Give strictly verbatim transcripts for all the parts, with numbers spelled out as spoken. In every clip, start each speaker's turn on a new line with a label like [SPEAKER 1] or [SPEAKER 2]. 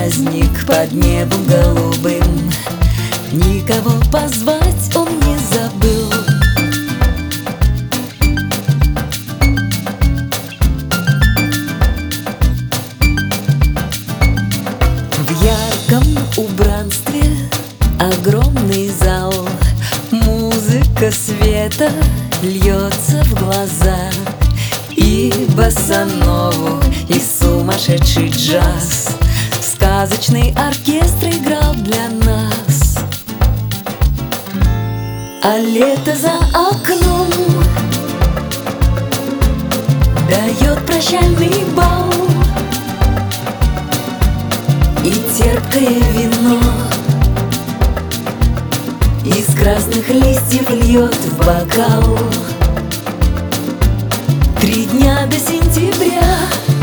[SPEAKER 1] праздник под небом голубым. Никого позвать он не забыл. В ярком убранстве огромный зал, музыка света льется в глаза, и босанову, и сумасшедший джаз. Сказочный оркестр играл для нас. А лето за окном дает прощальный бал, и терпкое вино из красных листьев льет в бокал. Три дня до сентября,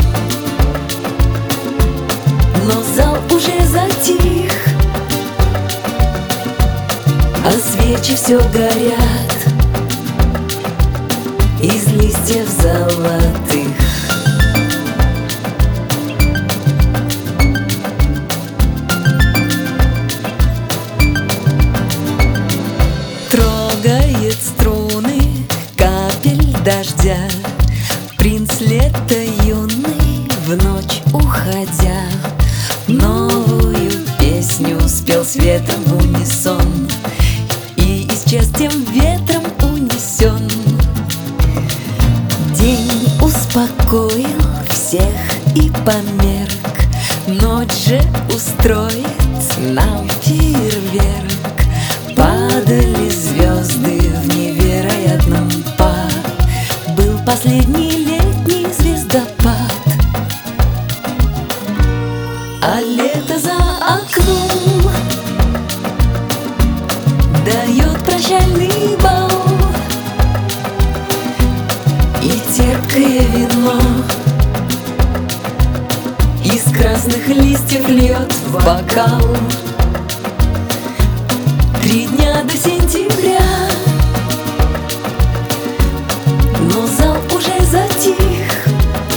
[SPEAKER 1] но зал уже затих, а свечи все горят из листьев золотых. Трогает струны капель дождя принц лета юный, в ночь уходя. Новую песню спел с ветром в унисон, и исчез тем ветром унесен. День успокоил всех и померк, ночь же устроит нам фейерверк. Падали звезды в невероятном па, был последний летний звездопад. А лето за окном дает прощальный бал, и терпкое вино из красных листьев льет в бокал. Три дня до сентября, но зал уже затих,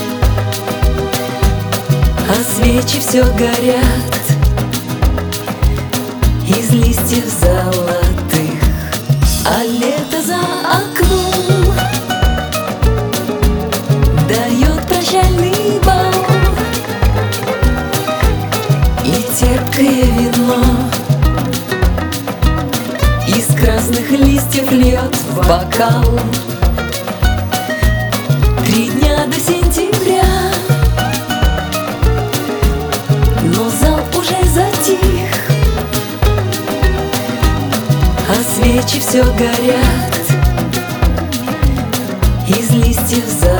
[SPEAKER 1] а свечи все горят из листьев золотых. А лето за окном дает прощальный бал, и терпкое вино из красных листьев льет в бокал. Три дня до сентября, но зал уже затих, а свечи все горят из листьев золотых.